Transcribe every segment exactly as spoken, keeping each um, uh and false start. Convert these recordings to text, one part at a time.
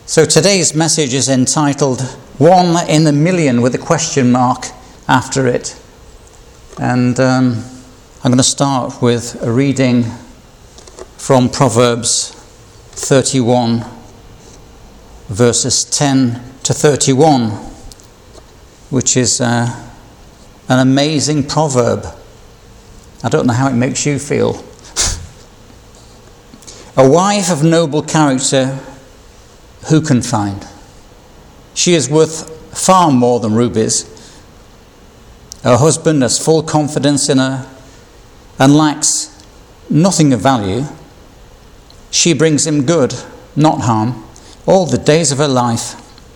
So today's message is entitled One in a Million with a question mark after it. And um, I'm going to start with a reading from Proverbs thirty-one, verses ten to thirty-one, which is uh, an amazing proverb. I don't know how it makes you feel. A wife of noble character who can find? She is worth far more than rubies. Her husband has full confidence in her and lacks nothing of value. She brings him good, not harm, all the days of her life.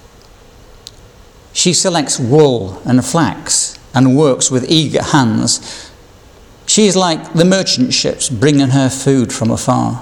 She selects wool and flax and works with eager hands. She is like the merchant ships bringing her food from afar.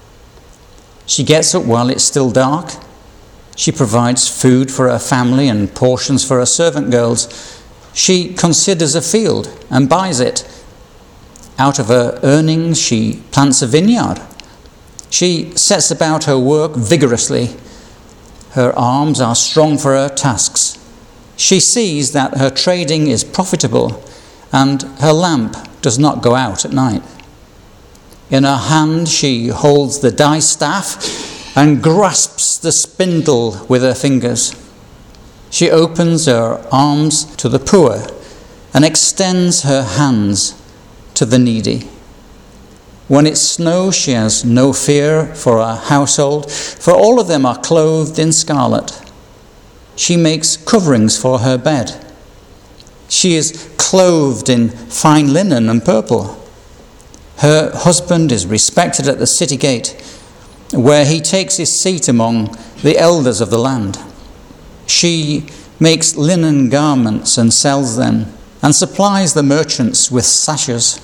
She gets up while it's still dark. She provides food for her family and portions for her servant girls. She considers a field and buys it. Out of her earnings, she plants a vineyard. She sets about her work vigorously. Her arms are strong for her tasks. She sees that her trading is profitable, and her lamp does not go out at night. In her hand, she holds the distaff and grasps the spindle with her fingers. She opens her arms to the poor and extends her hands to the needy. When it snows, she has no fear for her household, for all of them are clothed in scarlet. She makes coverings for her bed. She is clothed in fine linen and purple. Her husband is respected at the city gate, where he takes his seat among the elders of the land. She makes linen garments and sells them, and supplies the merchants with sashes.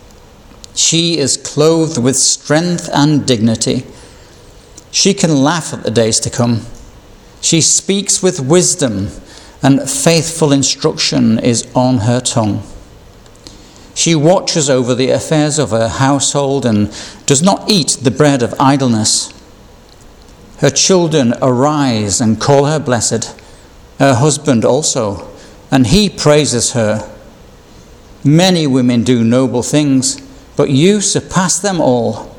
She is clothed with strength and dignity. She can laugh at the days to come. She speaks with wisdom, and faithful instruction is on her tongue. She watches over the affairs of her household and does not eat the bread of idleness. Her children arise and call her blessed, her husband also, and he praises her. Many women do noble things, but you surpass them all.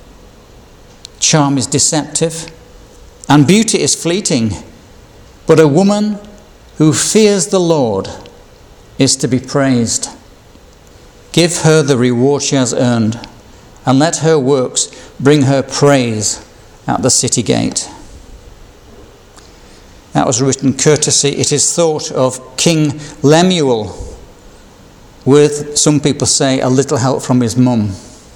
Charm is deceptive, and beauty is fleeting, but a woman who fears the Lord is to be praised. Give her the reward she has earned, and let her works bring her praise at the city gate. That was written courtesy, it is thought, of King Lemuel, with, some people say, a little help from his mum.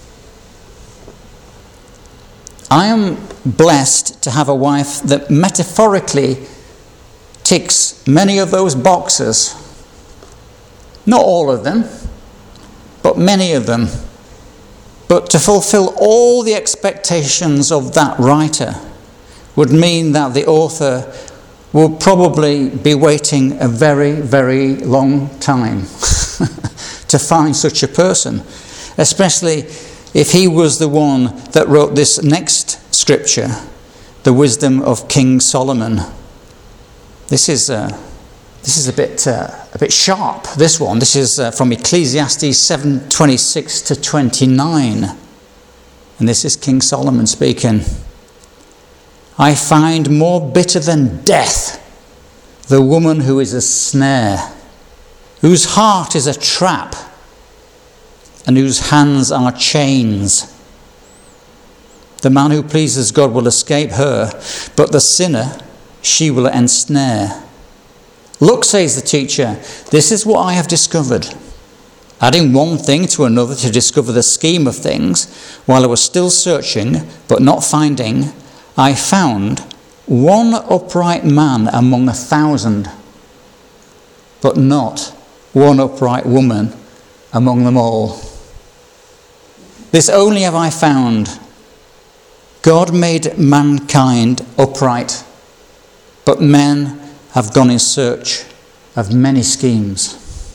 I am blessed to have a wife that metaphorically ticks many of those boxes. Not all of them, but many of them. But to fulfill all the expectations of that writer would mean that the author will probably be waiting a very, very long time to find such a person, especially if he was the one that wrote this next scripture, the wisdom of King Solomon. This is uh, this is a bit uh, a bit sharp. This one. This is uh, from Ecclesiastes seven twenty-six to twenty-nine, and this is King Solomon speaking. I find more bitter than death the woman who is a snare, whose heart is a trap, and whose hands are chains. The man who pleases God will escape her, but the sinner she will ensnare. Look, says the teacher, this is what I have discovered. Adding one thing to another to discover the scheme of things, while I was still searching, but not finding, I found one upright man among a thousand, but not one upright woman among them all. This only have I found. God made mankind upright, but men have gone in search of many schemes.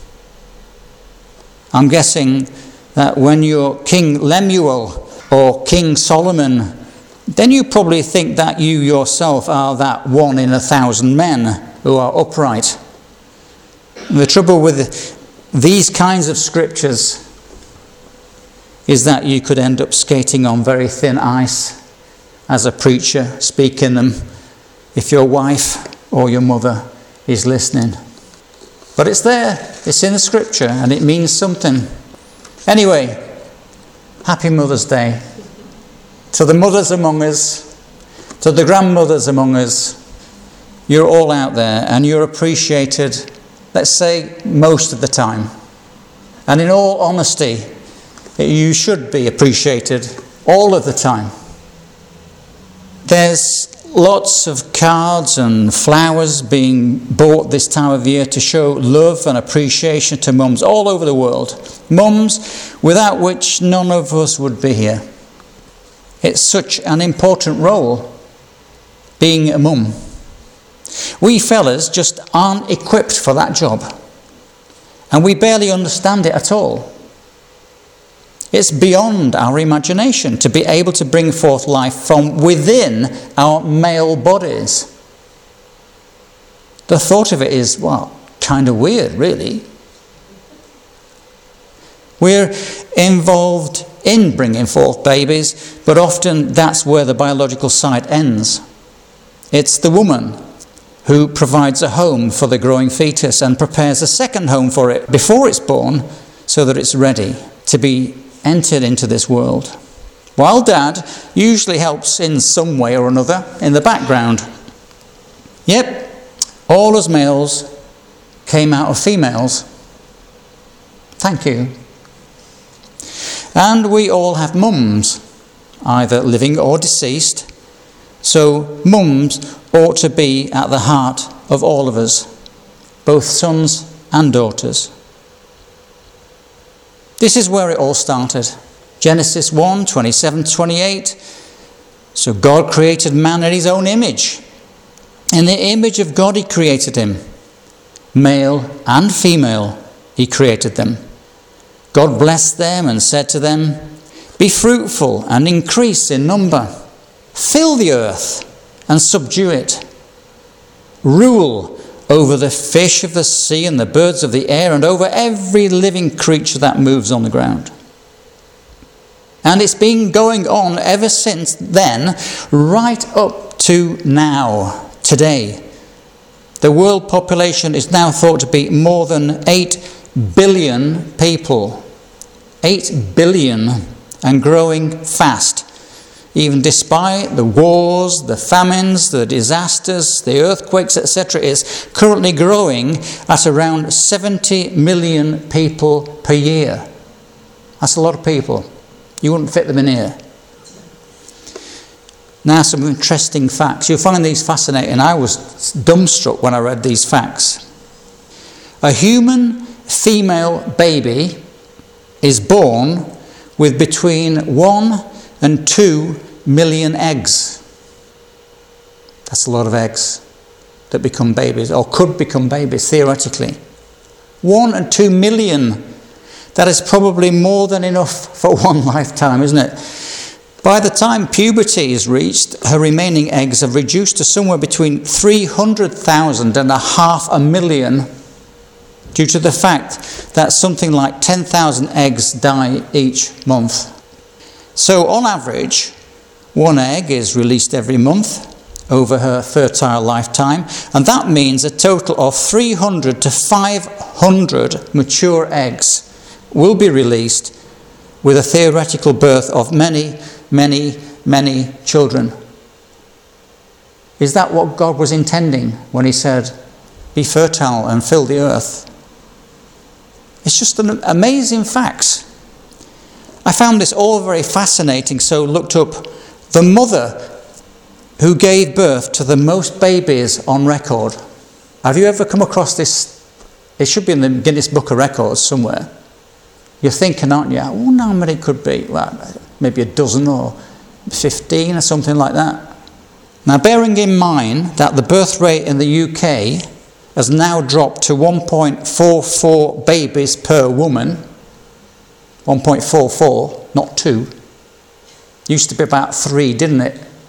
I'm guessing that when you're King Lemuel or King Solomon then you probably think that you yourself are that one in a thousand men who are upright. The trouble with these kinds of scriptures is that you could end up skating on very thin ice as a preacher speaking them if your wife or your mother is listening. But it's there, it's in the scripture, and it means something. Anyway, happy Mother's Day. To the mothers among us, to the grandmothers among us, you're all out there and you're appreciated, let's say, most of the time. And in all honesty, you should be appreciated all of the time. There's lots of cards and flowers being bought this time of year to show love and appreciation to mums all over the world. Mums without which none of us would be here. It's such an important role, being a mum. We fellas just aren't equipped for that job. And we barely understand it at all. It's beyond our imagination to be able to bring forth life from within our male bodies. The thought of it is, well, kind of weird, really. We're involved in bringing forth babies, but often that's where the biological side ends. It's the woman who provides a home for the growing fetus and prepares a second home for it before it's born so that it's ready to be entered into this world. While dad usually helps in some way or another in the background. Yep, all us males came out of females. Thank you. And we all have mums, either living or deceased. So mums ought to be at the heart of all of us, both sons and daughters. This is where it all started. Genesis one, twenty-seven to twenty-eight. So God created man in his own image. In the image of God he created him. Male and female he created them. God blessed them and said to them, "Be fruitful and increase in number. Fill the earth and subdue it. Rule over the fish of the sea and the birds of the air and over every living creature that moves on the ground." And it's been going on ever since then, right up to now, today. The world population is now thought to be more than eight billion people. eight billion, and growing fast. Even despite the wars, the famines, the disasters, the earthquakes, et cetera, is currently growing at around seventy million people per year. That's a lot of people. You wouldn't fit them in here. Now, some interesting facts. You'll find these fascinating. I was dumbstruck when I read these facts. A human female baby is born with between one and two million eggs. That's a lot of eggs that become babies, or could become babies, theoretically. One and two million. That is probably more than enough for one lifetime, isn't it? By the time puberty is reached, her remaining eggs have reduced to somewhere between three hundred thousand and a half a million, due to the fact that something like ten thousand eggs die each month. So on average, one egg is released every month over her fertile lifetime, and that means a total of three hundred to five hundred mature eggs will be released, with a theoretical birth of many, many, many children. Is that what God was intending when he said, "Be fertile and fill the earth"? It's just an amazing facts. I found this all very fascinating, so looked up the mother who gave birth to the most babies on record. Have you ever come across this? It should be in the Guinness Book of Records somewhere. You're thinking, aren't you? I wonder how many it could be. Well, maybe a dozen or fifteen or something like that. Now, bearing in mind that the birth rate in the U K has now dropped to one point four four babies per woman. one point four four, not two. Used to be about three, didn't it?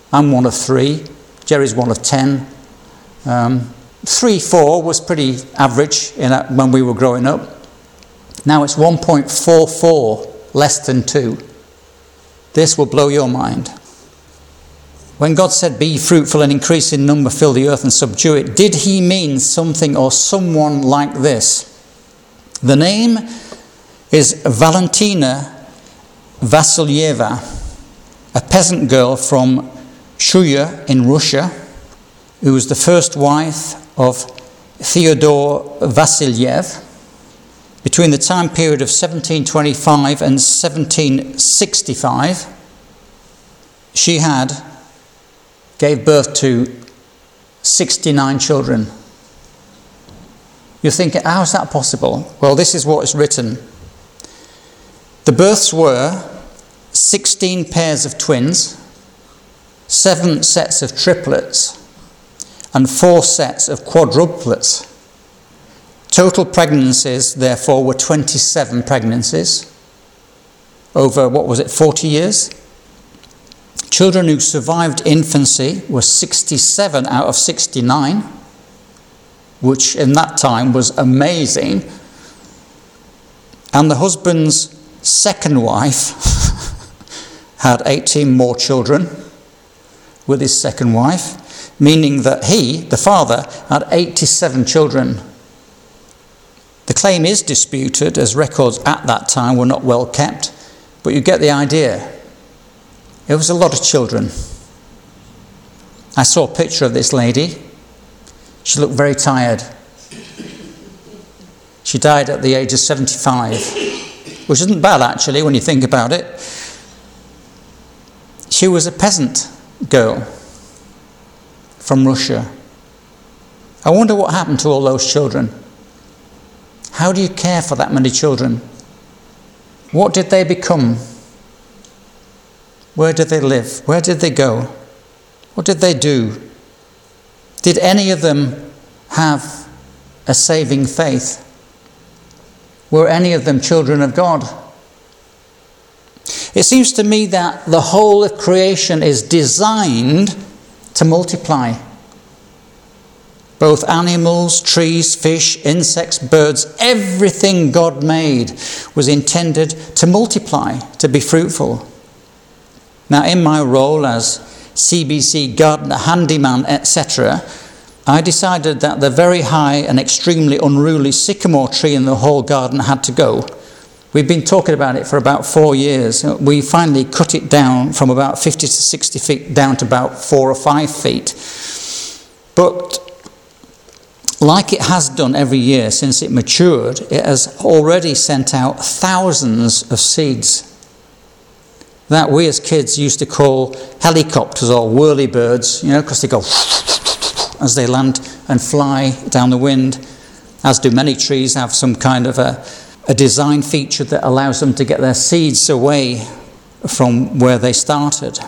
I'm one of three. Jerry's one of ten. Um, three, four was pretty average in a, when we were growing up. Now it's one point four four, less than two. This will blow your mind. When God said, be fruitful and increase in number, fill the earth and subdue it, did he mean something or someone like this? The name is Valentina Vasilyeva, a peasant girl from Shuya in Russia, who was the first wife of Theodore Vasilyev. Between the time period of seventeen twenty-five and seventeen sixty-five, she had gave birth to sixty-nine children. You're thinking, how is that possible? Well, this is what is written. The births were sixteen pairs of twins, seven sets of triplets, and four sets of quadruplets. Total pregnancies, therefore, were twenty-seven pregnancies over, what was it, forty years? Children who survived infancy were sixty-seven out of sixty-nine, which in that time was amazing. And the husband's second wife had eighteen more children with his second wife, meaning that he, the father, had eighty-seven children. The claim is disputed, as records at that time were not well kept, but you get the idea. It was a lot of children. I saw a picture of this lady. She looked very tired. She died at the age of seventy-five, which isn't bad actually when you think about it. She was a peasant girl from Russia. I wonder what happened to all those children. How do you care for that many children? What did they become? Where did they live? Where did they go? What did they do? Did any of them have a saving faith? Were any of them children of God? It seems to me that the whole of creation is designed to multiply. Both animals, trees, fish, insects, birds, everything God made was intended to multiply, to be fruitful. Now, in my role as C B C gardener, handyman, et cetera, I decided that the very high and extremely unruly sycamore tree in the whole garden had to go. We've been talking about it for about four years. We finally cut it down from about fifty to sixty feet down to about four or five feet. But like it has done every year since it matured, it has already sent out thousands of seeds that we as kids used to call helicopters or whirlybirds, you know, because they go as they land and fly down the wind, as do many trees have some kind of a, a design feature that allows them to get their seeds away from where they started.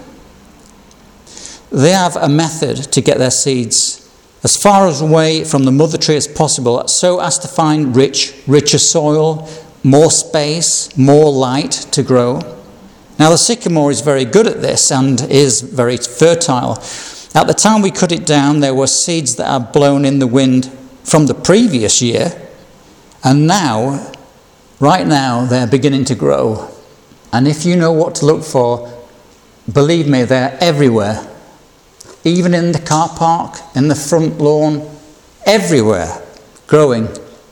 They have a method to get their seeds as far away from the mother tree as possible, so as to find rich, richer soil, more space, more light to grow. Now the sycamore is very good at this and is very fertile. At the time we cut it down, there were seeds that had blown in the wind from the previous year, and now, right now, they're beginning to grow. And if you know what to look for, believe me, they're everywhere. Even in the car park, in the front lawn, everywhere, growing.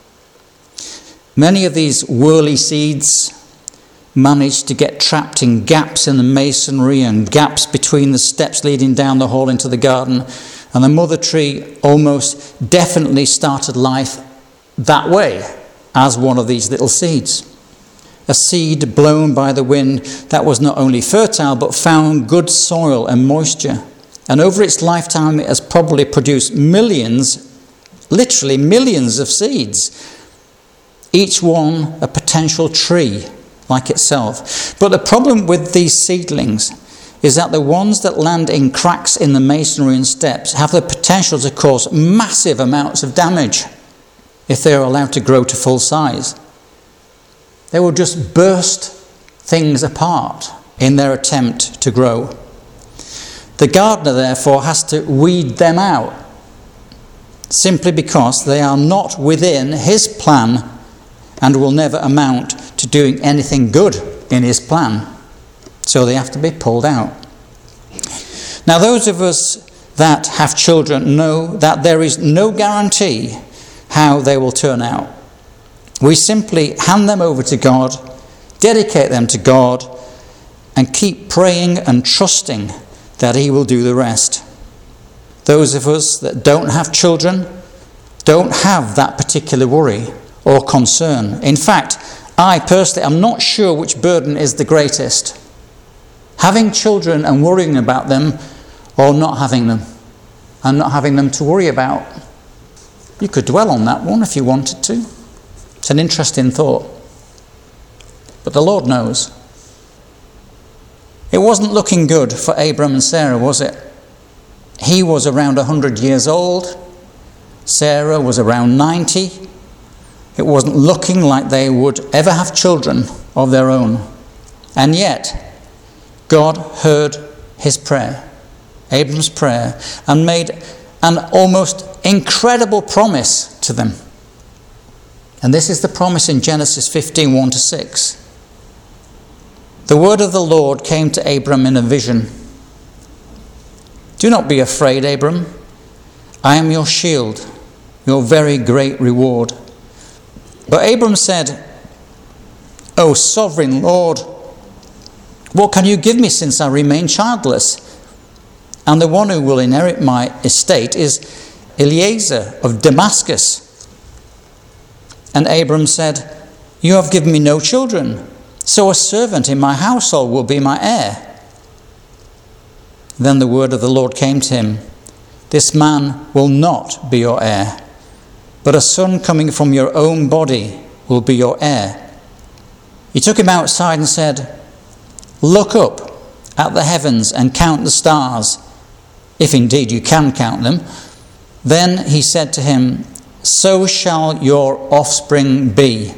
Many of these whirly seeds managed to get trapped in gaps in the masonry and gaps between the steps leading down the hall into the garden, and the mother tree almost definitely started life that way, as one of these little seeds. A seed blown by the wind that was not only fertile but found good soil and moisture. And over its lifetime, it has probably produced millions, literally millions of seeds, each one a potential tree like itself. But the problem with these seedlings is that the ones that land in cracks in the masonry and steps have the potential to cause massive amounts of damage if they are allowed to grow to full size. They will just burst things apart in their attempt to grow. The gardener, therefore, has to weed them out, simply because they are not within his plan and will never amount to doing anything good in his plan. So they have to be pulled out. Now, those of us that have children know that there is no guarantee how they will turn out. We simply hand them over to God, dedicate them to God, and keep praying and trusting that he will do the rest. Those of us that don't have children don't have that particular worry or concern. In fact, I personally am not sure which burden is the greatest. Having children and worrying about them, or not having them and not having them to worry about. You could dwell on that one if you wanted to. It's an interesting thought. But the Lord knows. It wasn't looking good for Abram and Sarah, was it? He was around one hundred years old. Sarah was around ninety. It wasn't looking like they would ever have children of their own. And yet, God heard his prayer, Abram's prayer, and made an almost incredible promise to them. And this is the promise in Genesis fifteen, one to six. The word of the Lord came to Abram in a vision. Do not be afraid, Abram. I am your shield, your very great reward. But Abram said, O sovereign Lord, what can you give me since I remain childless? And the one who will inherit my estate is Eliezer of Damascus. And Abram said, you have given me no children, so a servant in my household will be my heir. Then the word of the Lord came to him, this man will not be your heir, but a son coming from your own body will be your heir. He took him outside and said, look up at the heavens and count the stars, if indeed you can count them. Then he said to him, so shall your offspring be.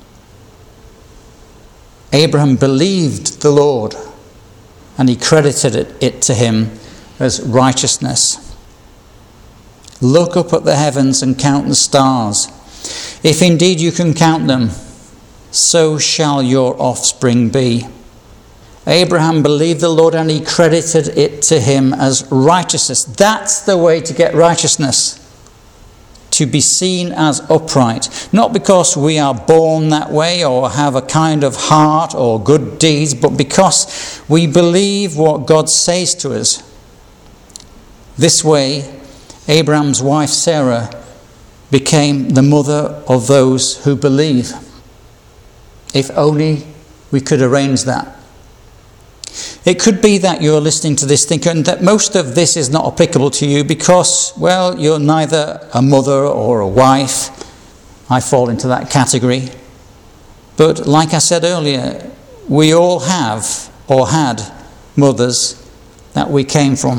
Abraham believed the Lord, and he credited it to him as righteousness. Look up at the heavens and count the stars. If indeed you can count them, so shall your offspring be. Abraham believed the Lord, and he credited it to him as righteousness. That's the way to get righteousness. To be seen as upright. Not because we are born that way or have a kind of heart or good deeds, but because we believe what God says to us. This way, Abraham's wife Sarah became the mother of those who believe. If only we could arrange that. It could be that you're listening to this thinking that most of this is not applicable to you because, well, you're neither a mother or a wife. I fall into that category. But like I said earlier, we all have or had mothers that we came from.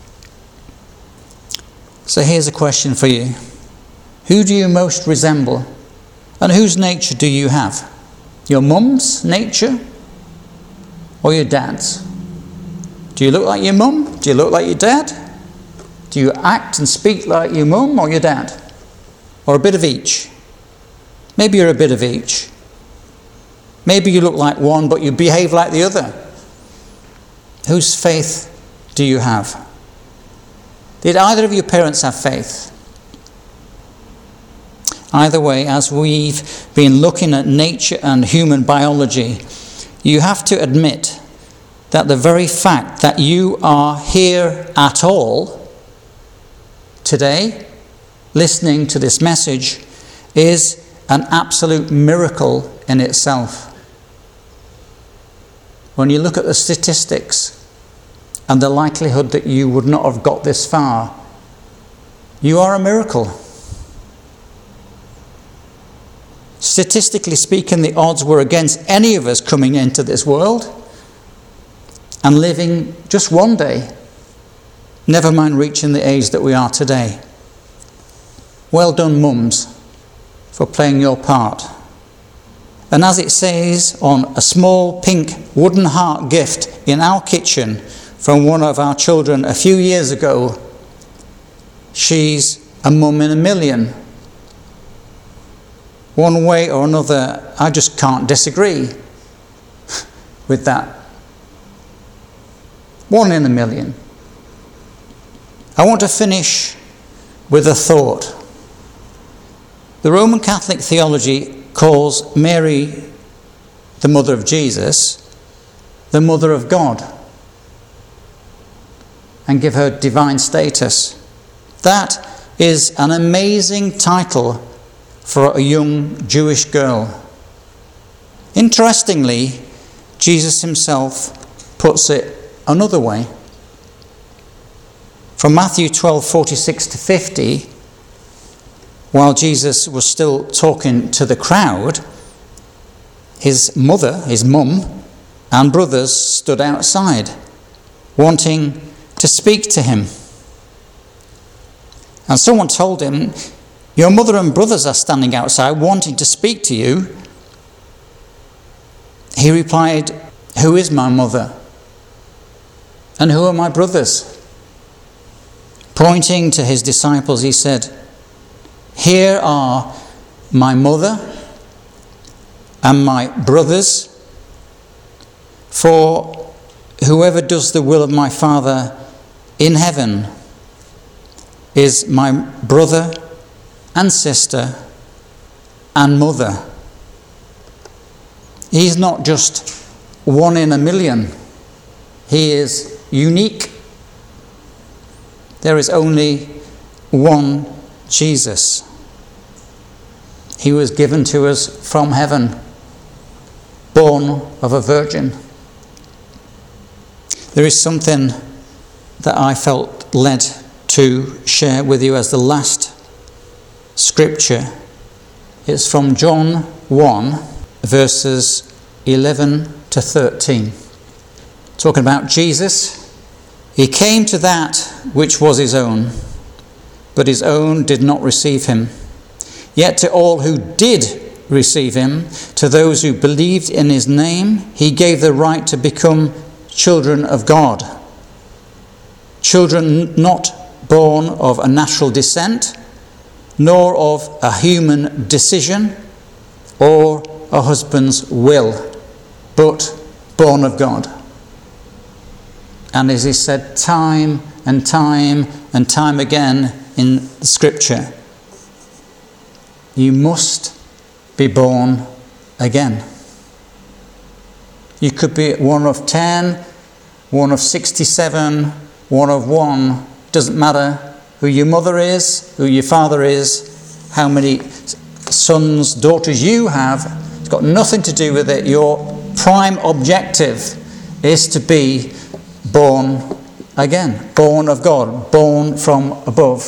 So here's a question for you. Who do you most resemble? And whose nature do you have? Your mum's nature or your dad's? Do you look like your mum? Do you look like your dad? Do you act and speak like your mum or your dad? Or a bit of each? Maybe you're a bit of each. Maybe you look like one but you behave like the other. Whose faith do you have? Did either of your parents have faith? Either way, as we've been looking at nature and human biology, you have to admit that the very fact that you are here at all today, listening to this message, is an absolute miracle in itself. When you look at the statistics and the likelihood that you would not have got this far, you are a miracle. Statistically speaking, the odds were against any of us coming into this world and living just one day, never mind reaching the age that we are today. Well done, mums, for playing your part. And as it says on a small pink wooden heart gift in our kitchen from one of our children a few years ago. She's a mum in a million. One way or another, I just can't disagree with that. One in a million. I want to finish with a thought. The Roman Catholic theology calls Mary, the mother of Jesus, the mother of God, and give her divine status. That is an amazing title for a young Jewish girl. Interestingly, Jesus himself puts it another way. From Matthew twelve, forty-six to fifty, while Jesus was still talking to the crowd, his mother, his mum, and brothers stood outside, wanting to speak to him. And someone told him, "Your mother and brothers are standing outside wanting to speak to you." He replied, "Who is my mother? And who are my brothers?" Pointing to his disciples, he said, "Here are my mother and my brothers. For whoever does the will of my Father in heaven is my brother and sister and mother." He's not just one in a million. He is unique. There is only one Jesus. He was given to us from heaven, born of a virgin. There is something that I felt led to share with you as the last scripture. It's from John one, verses eleven to thirteen. Talking about Jesus. He came to that which was his own, but his own did not receive him. Yet to all who did receive him, to those who believed in his name, he gave the right to become children of God. Children not born of a natural descent, nor of a human decision or a husband's will, but born of God. And as he said time and time and time again in the scripture, you must be born again. You could be one of ten, one of sixty-seven, one of one. Doesn't matter who your mother is, who your father is, how many sons, daughters you have. It's got nothing to do with it. Your prime objective is to be born again, born of God, born from above.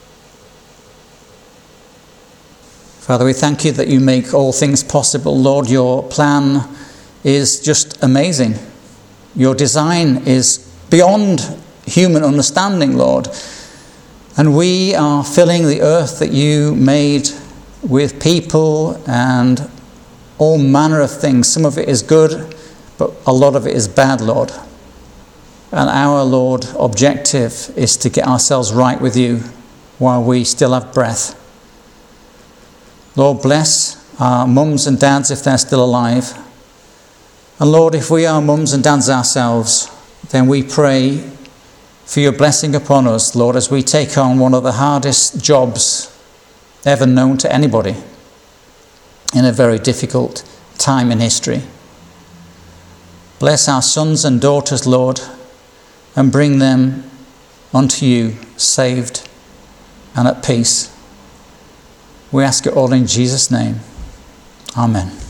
Father, we thank you that you make all things possible. Lord, your plan is just amazing. Your design is beyond human understanding, Lord. And we are filling the earth that you made with people and all manner of things. Some of it is good, but a lot of it is bad, Lord. And our, Lord, objective is to get ourselves right with you while we still have breath. Lord, bless our mums and dads if they're still alive. And Lord, if we are mums and dads ourselves, then we pray for your blessing upon us, Lord, as we take on one of the hardest jobs ever known to anybody in a very difficult time in history. Bless our sons and daughters, Lord, and bring them unto you saved and at peace. We ask it all in Jesus' name. Amen.